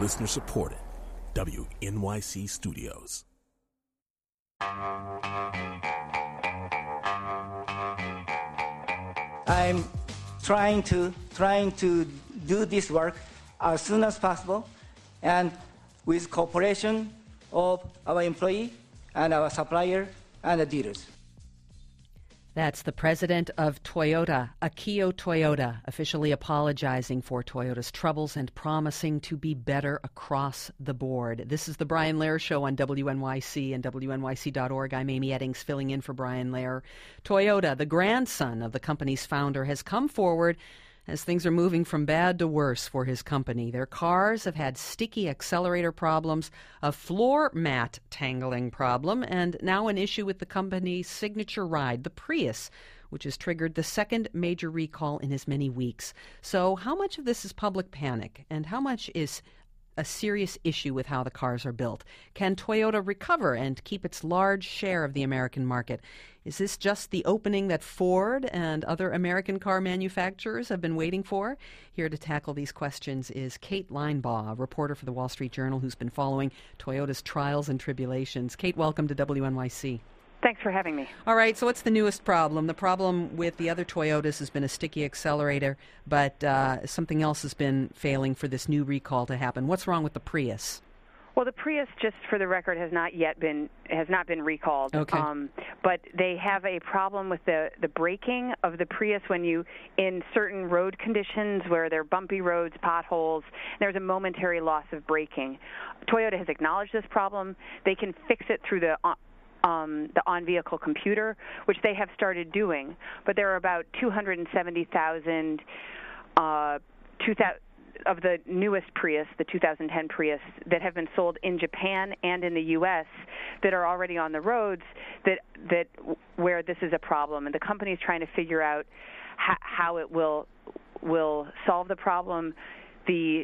Listener supported. WNYC Studios. I'm trying to do this work as soon as possible, and with cooperation of our employee and our supplier and the dealers. That's the president of Toyota, Akio Toyoda, officially apologizing for Toyota's troubles and promising to be better across the board. This is the Brian Lehrer Show on WNYC and WNYC.org. I'm Amy Eddings, filling in for Brian Lehrer. Toyota, the grandson of the company's founder, has come forward as things are moving from bad to worse for his company. Their cars have had sticky accelerator problems, a floor mat tangling problem, and now an issue with the company's signature ride, the Prius, which has triggered the second major recall in as many weeks. So how much of this is public panic, and how much is a serious issue with how the cars are built? Can Toyota recover and keep its large share of the American market? Is this just the opening that Ford and other American car manufacturers have been waiting for? Here to tackle these questions is Kate Linebaugh, a reporter for the Wall Street Journal who's been following Toyota's trials and tribulations. Kate, welcome to WNYC. Thanks for having me. All right, so what's the newest problem? The problem with the other Toyotas has been a sticky accelerator, but something else has been failing for this new recall to happen. What's wrong with the Prius? Well, the Prius, just for the record, has not been recalled. Okay. But they have a problem with the braking of the Prius when you, in certain road conditions where there are bumpy roads, potholes, there's a momentary loss of braking. Toyota has acknowledged this problem. They can fix it through the on-vehicle computer, which they have started doing. But there are about 270,000 of the newest Prius, the 2010 Prius, that have been sold in Japan and in the U.S. that are already on the roads that where this is a problem. And the company is trying to figure out how it will solve the problem. The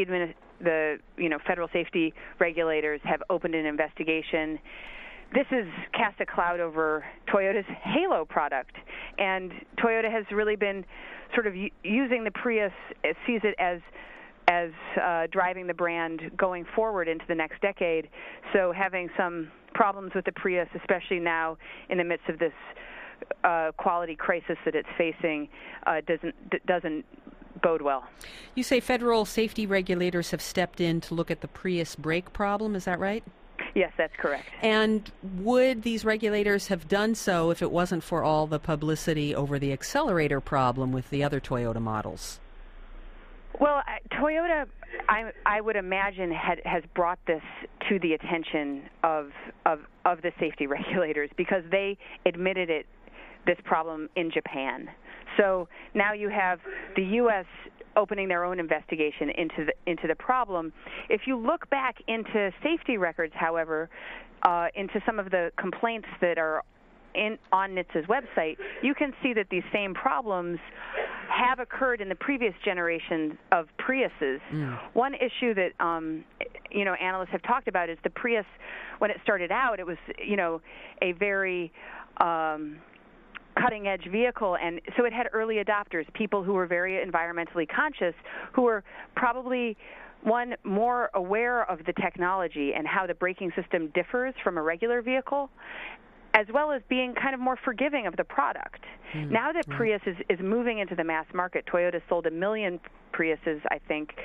federal safety regulators have opened an investigation. This has cast a cloud over Toyota's Halo product, and Toyota has really been sort of using the Prius, sees it as driving the brand going forward into the next decade. So having some problems with the Prius, especially now in the midst of this quality crisis that it's facing, doesn't bode well. You say federal safety regulators have stepped in to look at the Prius brake problem, is that right? Yes, that's correct. And would these regulators have done so if it wasn't for all the publicity over the accelerator problem with the other Toyota models? Well, Toyota, I would imagine, has brought this to the attention of the safety regulators because they admitted this problem in Japan. So now you have the U.S. opening their own investigation into the problem. If you look back into safety records, however, into some of the complaints that are on NHTSA's website, you can see that these same problems have occurred in the previous generation of Priuses. One issue that analysts have talked about is the Prius. When it started out, it was a very cutting-edge vehicle, and so it had early adopters, people who were very environmentally conscious, who were probably more aware of the technology and how the braking system differs from a regular vehicle, as well as being kind of more forgiving of the product. Now that Prius is moving into the mass market, Toyota sold 1 million Priuses, I think,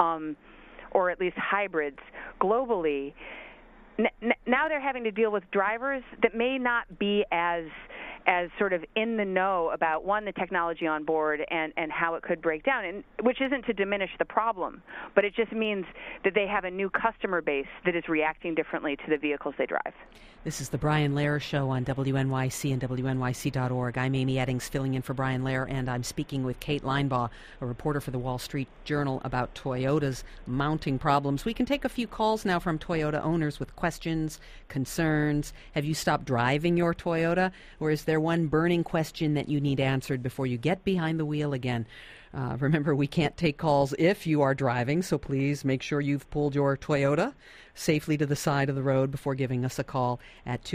or at least hybrids globally. Now they're having to deal with drivers that may not be as sort of in the know about, one, the technology on board and how it could break down, and which isn't to diminish the problem, but it just means that they have a new customer base that is reacting differently to the vehicles they drive. This is the Brian Lehrer Show on WNYC and WNYC.org. I'm Amy Eddings, filling in for Brian Lehrer, and I'm speaking with Kate Linebaugh, a reporter for the Wall Street Journal, about Toyota's mounting problems. We can take a few calls now from Toyota owners with questions, concerns. Have you stopped driving your Toyota? Or is there one burning question that you need answered before you get behind the wheel again? Remember, we can't take calls if you are driving, so please make sure you've pulled your Toyota safely to the side of the road before giving us a call at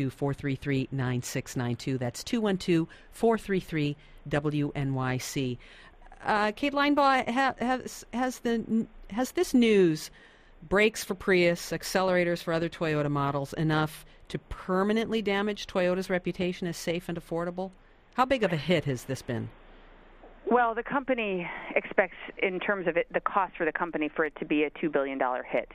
212-433-9692. That's 212-433-WNYC. Kate Linebaugh, has this news brakes for Prius, accelerators for other Toyota models, enough to permanently damage Toyota's reputation as safe and affordable? How big of a hit has this been? Well, the company expects, in terms of the cost for the company, for it to be a $2 billion hit.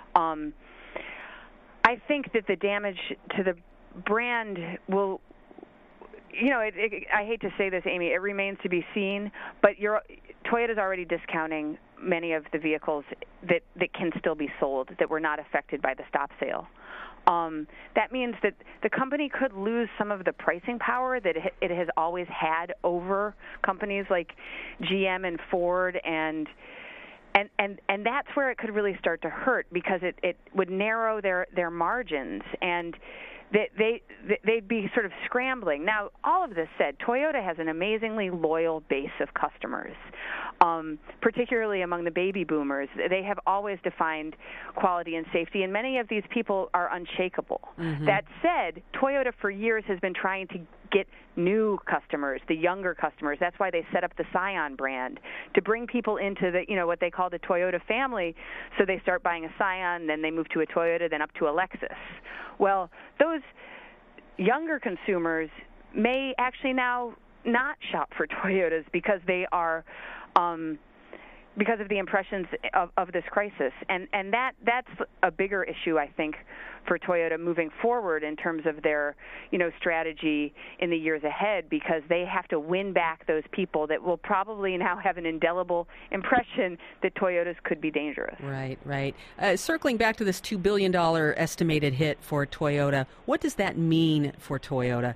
I think that the damage to the brand will, I hate to say this, Amy, it remains to be seen, but Toyota's already discounting many of the vehicles that can still be sold that were not affected by the stop sale. That means that the company could lose some of the pricing power that it has always had over companies like GM and Ford, and that's where it could really start to hurt, because it would narrow their margins, and they'd be sort of scrambling. Now, all of this said, Toyota has an amazingly loyal base of customers, particularly among the baby boomers. They have always defined quality and safety, and many of these people are unshakable. Mm-hmm. That said, Toyota for years has been trying to get new customers, the younger customers. That's why they set up the Scion brand, to bring people into the, what they call the Toyota family. So they start buying a Scion, then they move to a Toyota, then up to a Lexus. Well, those younger consumers may actually now not shop for Toyotas because they are because of the impressions of this crisis, and that's a bigger issue, I think, for Toyota moving forward in terms of their strategy in the years ahead, because they have to win back those people that will probably now have an indelible impression that Toyotas could be dangerous. Right. Circling back to this $2 billion estimated hit for Toyota, what does that mean for Toyota?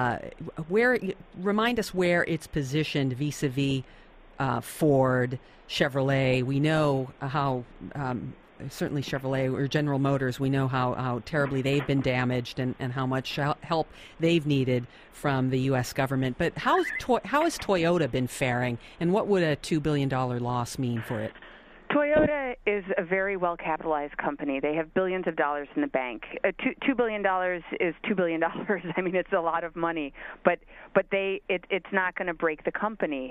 Remind us where it's positioned vis-a-vis Ford, Chevrolet. We know how, certainly Chevrolet or General Motors, we know how terribly they've been damaged and how much help they've needed from the U.S. government. But how has Toyota been faring, and what would a $2 billion loss mean for it? Toyota is a very well-capitalized company. They have billions of dollars in the bank. $2 billion is $2 billion. I mean, it's a lot of money, but it's not going to break the company.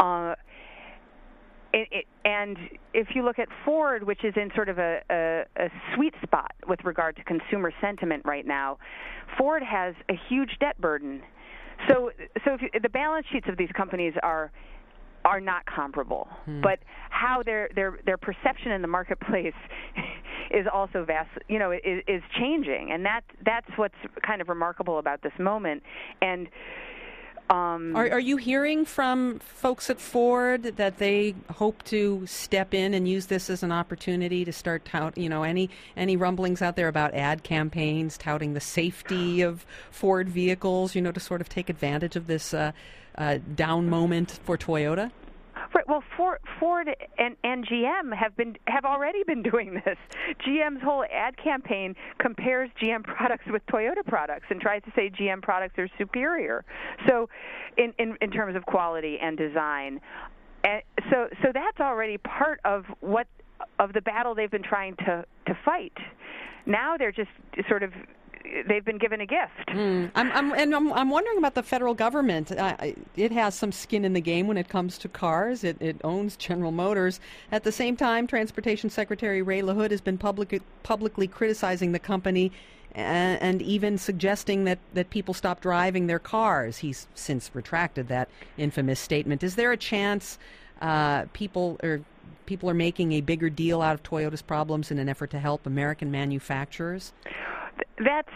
And if you look at Ford, which is in sort of a sweet spot with regard to consumer sentiment right now, Ford has a huge debt burden. So if the balance sheets of these companies are not comparable, but how their perception in the marketplace is also vast, is changing, and that's what's kind of remarkable about this moment. And are you hearing from folks at Ford that they hope to step in and use this as an opportunity to start any rumblings out there about ad campaigns touting the safety of Ford vehicles, to sort of take advantage of this down moment for Toyota? Right. Well, Ford and GM have already been doing this. GM's whole ad campaign compares GM products with Toyota products and tries to say GM products are superior. So, in terms of quality and design, and so that's already part of the battle they've been trying to fight. Now they're just sort of. They've been given a gift. I'm wondering about the federal government. It has some skin in the game when it comes to cars. It owns General Motors. At the same time, Transportation Secretary Ray LaHood has been publicly criticizing the company and even suggesting that people stop driving their cars. He's since retracted that infamous statement. Is there a chance people are making a bigger deal out of Toyota's problems in an effort to help American manufacturers? That's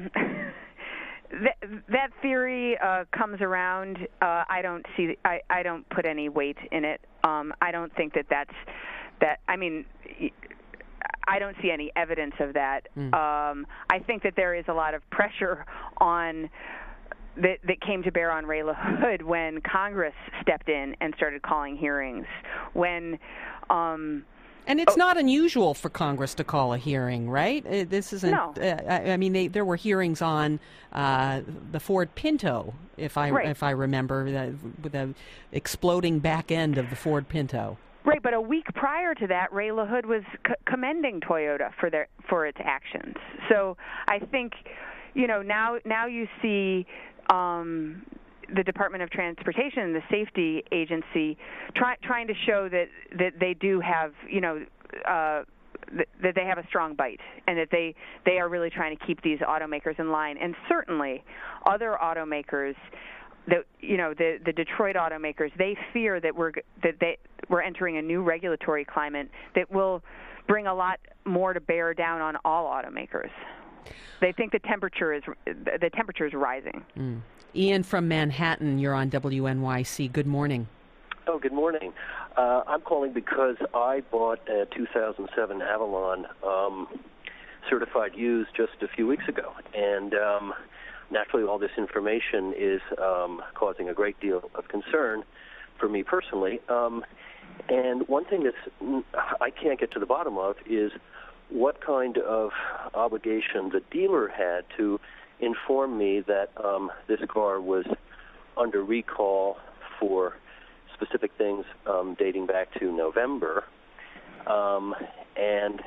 that theory comes around. I don't put any weight in it. I don't think that's. I mean, I don't see any evidence of that. I think that there is a lot of pressure on that came to bear on Ray LaHood when Congress stepped in and started calling hearings. When and it's not unusual for Congress to call a hearing, right? This isn't. No. I mean, there were hearings on the Ford Pinto, if I remember, with the exploding back end of the Ford Pinto. Right, but a week prior to that, Ray LaHood was commending Toyota for its actions. So I think, now you see. The Department of Transportation, the safety agency, trying to show that they do have, that they have a strong bite, and that they are really trying to keep these automakers in line. And certainly, other automakers, the Detroit automakers, they fear that we're entering a new regulatory climate that will bring a lot more to bear down on all automakers. They think the temperature is rising. Ian from Manhattan, you're on WNYC. Good morning. Oh, good morning. I'm calling because I bought a 2007 Avalon certified used just a few weeks ago, and naturally all this information is causing a great deal of concern for me personally. And one thing that I can't get to the bottom of is what kind of obligation the dealer had to inform me that this car was under recall for specific things dating back to November, and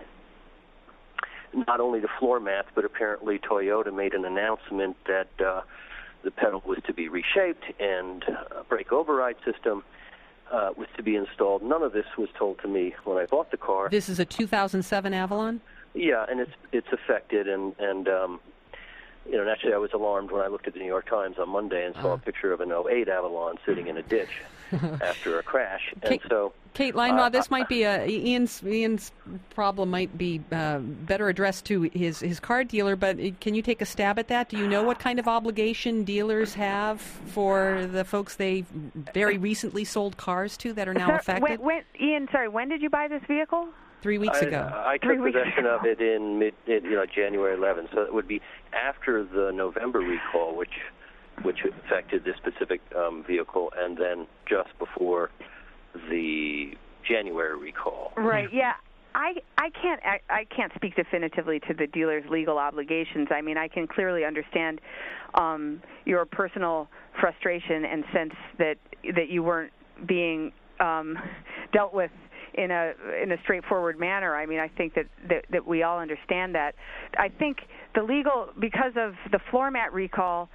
not only the floor mats, but apparently Toyota made an announcement that the pedal was to be reshaped and a brake override system was to be installed. None of this was told to me when I bought the car. This is a 2007 Avalon? Yeah, and it's affected, and naturally I was alarmed when I looked at the New York Times on Monday and saw a picture of an 08 Avalon sitting in a ditch after a crash. And Kate Leinma, this might be Ian's problem might be better addressed to his car dealer, but can you take a stab at that? Do you know what kind of obligation dealers have for the folks they very recently sold cars to that are now affected? Ian, when did you buy this vehicle? 3 weeks ago. I took possession of it in January 11th, so it would be after the November recall, which affected this specific vehicle, and then just before the January recall. Right. Yeah. I can't speak definitively to the dealer's legal obligations. I mean, I can clearly understand your personal frustration and sense that you weren't being dealt with in a straightforward manner. I mean, I think that we all understand that. I think because of the floor mat recall,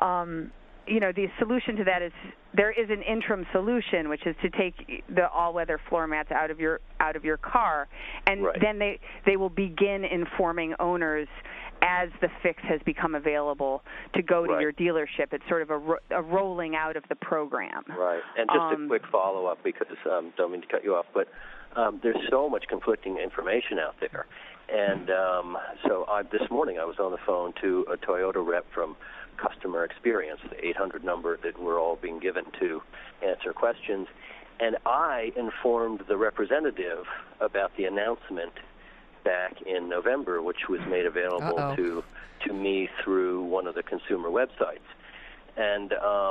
the solution to that is there is an interim solution, which is to take the all-weather floor mats out of your car, and then they will begin informing owners as the fix has become available to go to your dealership. It's sort of a rolling out of the program. Right. And just a quick follow-up, because don't mean to cut you off, but there's so much conflicting information out there. And so this morning I was on the phone to a Toyota rep from Customer Experience, the 800 number that we're all being given to answer questions. And I informed the representative about the announcement back in November, which was made available to me through one of the consumer websites. And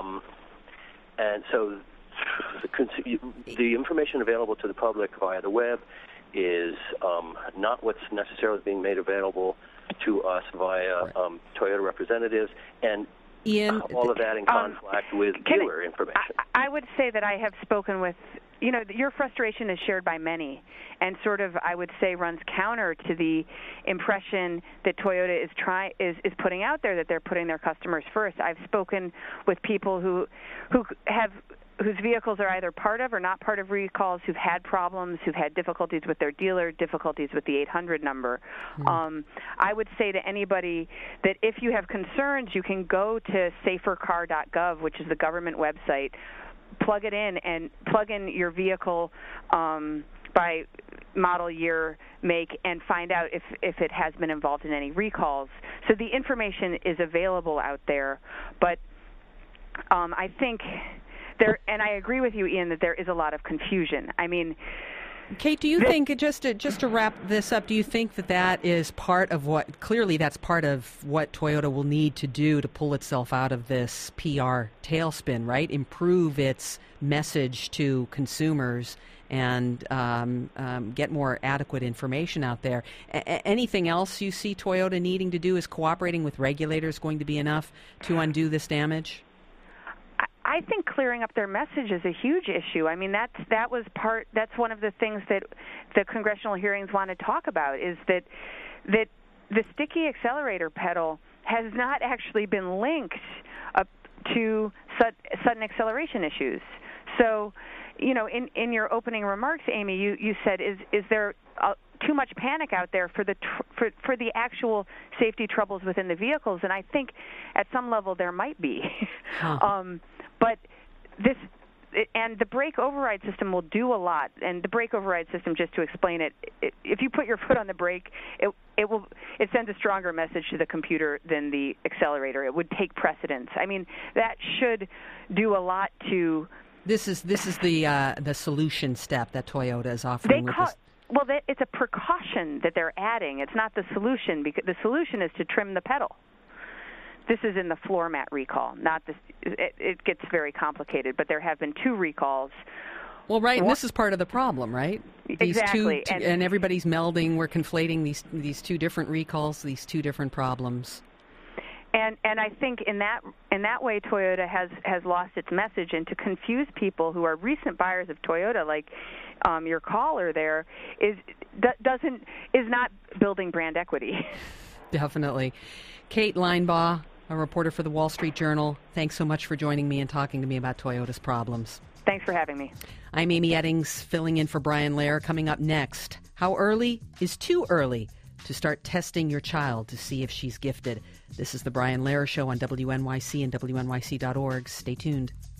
so the information available to the public via the web is not what's necessarily being made available to us via Toyota representatives, and Ian, all of that in conflict with dealer information. I would say that I have spoken with, your frustration is shared by many, and sort of, I would say, runs counter to the impression that Toyota is putting out there, that they're putting their customers first. I've spoken with people whose vehicles are either part of or not part of recalls, who've had problems, who've had difficulties with their dealer, difficulties with the 800 number. I would say to anybody that if you have concerns, you can go to safercar.gov, which is the government website, plug it in, and plug in your vehicle by model year, make, and find out if it has been involved in any recalls. So the information is available out there, but I think and I agree with you, Ian, that there is a lot of confusion. I mean, Kate, do you think, just to wrap this up, do you think that is part of that's part of what Toyota will need to do to pull itself out of this PR tailspin, right? Improve its message to consumers and get more adequate information out there. Anything else you see Toyota needing to do? Is cooperating with regulators going to be enough to undo this damage? I think clearing up their message is a huge issue. I mean, that's one of the things that the congressional hearings want to talk about, is that the sticky accelerator pedal has not actually been linked up to sudden acceleration issues. So, in your opening remarks, Amy, you said, is there too much panic out there for the actual safety troubles within the vehicles, and I think at some level there might be. But this. And the brake override system will do a lot. And the brake override system, just to explain it, if you put your foot on the brake, it sends a stronger message to the computer than the accelerator. It would take precedence. I mean, that should do a lot to. This is the solution step that Toyota is offering with this. Well, it's a precaution that they're adding. It's not the solution, because the solution is to trim the pedal. This is in the floor mat recall. Not this. It gets very complicated, but there have been 2 recalls. Well, right, and this is part of the problem, right? Exactly. And everybody's melding. We're conflating these 2 different recalls, these 2 different problems. And I think in that way, Toyota has lost its message, and to confuse people who are recent buyers of Toyota, like your caller there, is not building brand equity. Definitely. Kate Linebaugh, a reporter for the Wall Street Journal, thanks so much for joining me and talking to me about Toyota's problems. Thanks for having me. I'm Amy Eddings, filling in for Brian Lair. Coming up next, how early is too early to start testing your child to see if she's gifted? This is the Brian Lair Show on WNYC and WNYC.org. Stay tuned.